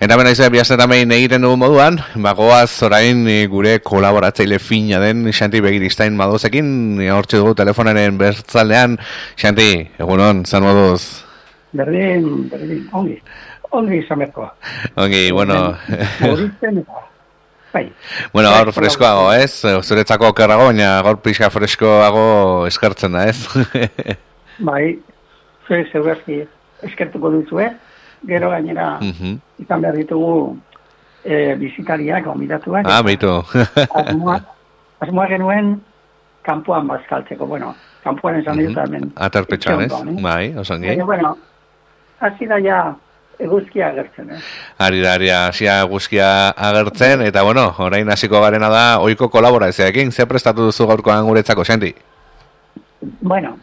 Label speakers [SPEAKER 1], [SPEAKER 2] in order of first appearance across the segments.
[SPEAKER 1] Eta bena izan biaztetamein egiten dugu moduan, bagoaz orain gure kolaboratzaile fina den Xanti Begiristain Madozekin, hortxe dugu telefonaren bertzaldean. Xanti, egunon, zan moduz?
[SPEAKER 2] Berdin, ongi izan berkoa.
[SPEAKER 1] Ongi, bueno...
[SPEAKER 2] Horiten eta... Bai.
[SPEAKER 1] Bueno, gaur freskoago, ez? Zuretzako okerrago, baina gaur pixka freskoago eskertzen da, ez?
[SPEAKER 2] Bai, zure zeurazki eskertuko duzue, gero gainera izan behar ditugu bizitariak, gomidatuak.
[SPEAKER 1] Ah, bitu.
[SPEAKER 2] Asmoa genuen kanpoan bazkaltzeko, bueno, kanpoan esan dut hemen.
[SPEAKER 1] Aterpetxan, ez? Bai, osangi.
[SPEAKER 2] Bueno, hasi da ja eguzkia agertzen, eh?
[SPEAKER 1] Ari da, hasia eguzkia agertzen, eta bueno, orain hasiko garena da ohiko kolaborazioekin. Ze prestatu duzu gaurkoan guretzako, Xanti?
[SPEAKER 2] Bueno,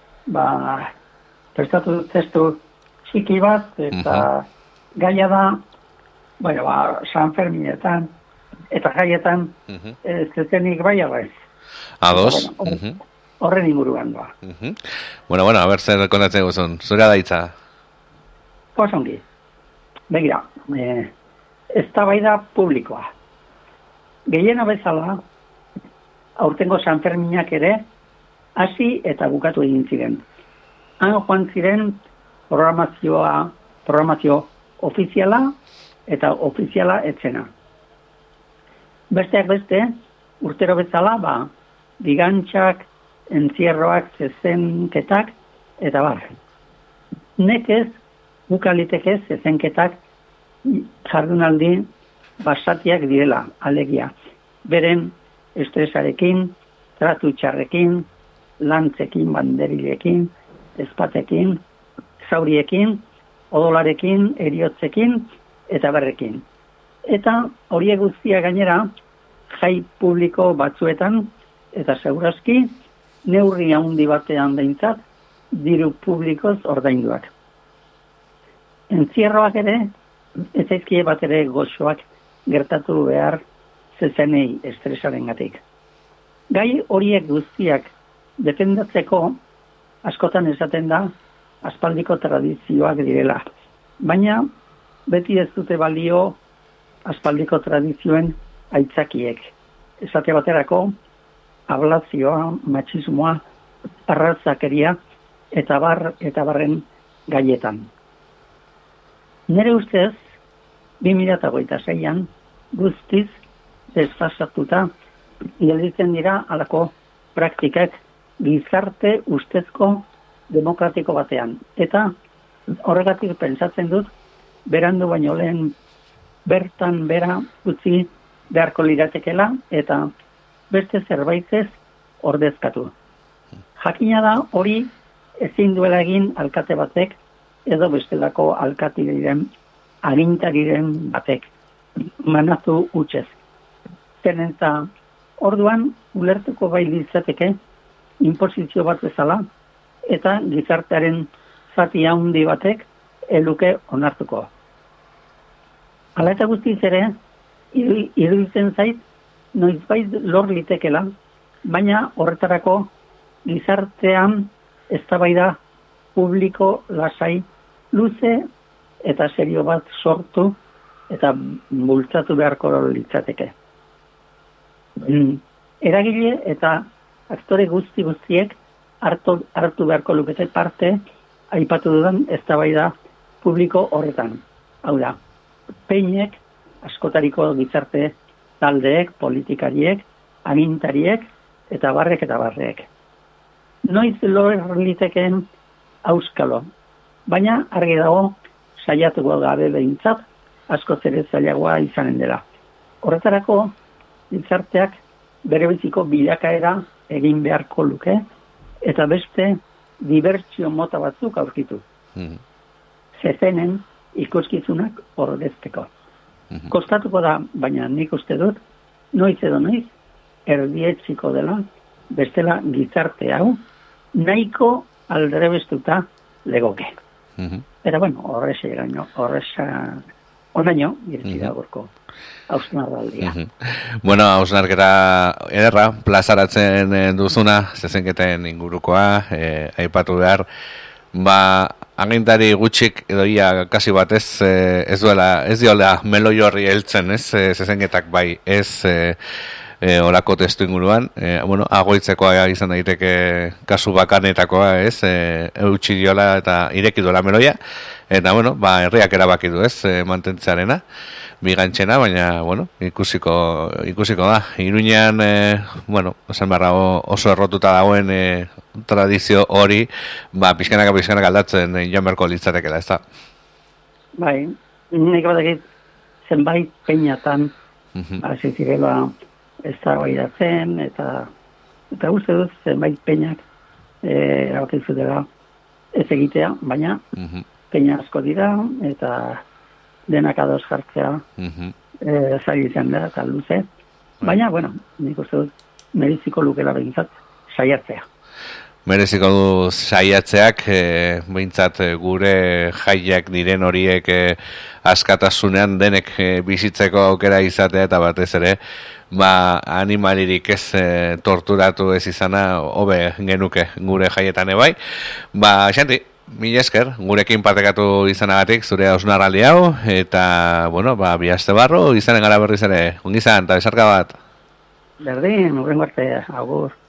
[SPEAKER 2] prestatu dut testu txiki bat, eta gaia da, bueno, San Ferminetan, eta gaietan, zetenik bai arraiz.
[SPEAKER 1] Ados.
[SPEAKER 2] Horren inguruan doa.
[SPEAKER 1] Bueno, a ber zer kontatzen guzun. Zura daitza?
[SPEAKER 2] Posongi. Begira, eztabaida publikoa. Gehiena bezala, aurtengo San Ferminak ere, hasi eta bukatu egin ziren. Han joan ziren programazio ofiziala eta ofiziala etzena. Besteak beste, urtero bezala, bigantxak, entzierroak, zezenketak, eta bar. Nekez, bukalitekez, zezenketak, jardunaldi basatiak direla, alegia. Beren estresarekin, tratu txarrekin, lantzekin, banderilekin, ezpatekin, zauriekin, odolarekin, eriotzekin, eta berrekin. Eta horiek guztia gainera, jai publiko batzuetan, eta segurazki, neurri handi batean behintzat, diru publikoz ordainduak. Entzierroak ere, ez zaizkie bat ere goxoak gertatu behar zezenei estresaren gatik. Gai horiek guztiak defendatzeko askotan esaten da aspaldiko tradizioak direla. Baina beti ez dute balio aspaldiko tradizioen aitzakiek. Esate baterako ablazioa, matxismoa, arrazakeria eta barren gaietan. Nere ustez, 2026an guztiz desfasatuta gelditzen dira halako praktikak gizarte ustezko demokratiko batean. Eta horregatik pentsatzen dut, berandu baino lehen bertan bera utzi beharko liratekela eta beste zerbaitez ordezkatu. Jakina da hori ezin duela egin alkate batek edo bestelako alkatiren agintariren batek. Manatu utxez. Zeren eta orduan ulertuko bai litzateke inposizio bat bezala eta gizartearen zati handi batek eluke onartuko. Hala eta guztiz ere, iruditzen zait, noizbait lor litekela, baina horretarako gizartean eztabaida publiko lasai luze eta serio bat sortu eta bultzatu beharko litzateke. Eragile eta aktore guztiek hartu beharko lukete parte aipatu dudan eztabaida publiko horretan. Hau da, peinek, askotariko gizarte taldeek, politikariek, agintariek eta barrek. Noiz lor litekeen auskalo, baina argi dago saiatuko gabe behintzat asko ere zailagoa izanen dela. Horretarako, gizarteak berebiziko bilakaera egin beharko luke eta beste dibertsio mota batzuk aurkitu. Zezenen ikuskizunak ordezteko. Kostatuko da, baina nik uste dut, noiz edo noiz, erdietziko dela, bestela gizarte hau, nahiko aldrebestuta legoke. Eta bueno, horreño, iretzira gorko hausnarraldia.
[SPEAKER 1] Bueno, hausnarketa ederra, plazaratzen duzuna, zezenketen ingurukoa, aipatu behar, agintari gutxik edo ia kasi bat ez diola meloi horri heltzen, ez, zezenketak bai, ez olako testu inguruan, agoitzekoa izan daiteke kasu bakanetakoa, ez, eutxi diola eta ireki duela meloia, eta, herriak erabaki du, ez, mantentzearena, bigantxena, baina, ikusiko da. Iruñean, esan barra oso errotuta dagoen tradizio hori, pixkanaka aldatzen joan berko litzatekela, ez da?
[SPEAKER 2] Bai, nik batakit zenbait peinatan, hasi zirela ez da baidatzen, eta uste dut zenbait peinak erabakizu dela ez egitea, baina peina asko dira, eta denak ados jartzea zaila izan da, eta luze. Baina, nik uste dut mereziko lukela behintzat saiatzea.
[SPEAKER 1] Mereziko du saiatzeak, behintzat gure jaiak diren horiek askatasunean denek bizitzeko aukera izatea, eta batez ere, animalirik ez torturatu ez izana, hobe genuke gure jaietan ebai. Xanti, mila esker, gurekin partekatu izanagatik, zure hausnarraldi hau, eta, bi aste barru, izanen gara berriz ere, ongizan, eta besarka bat.
[SPEAKER 2] Berdin, urrengo arte, agur.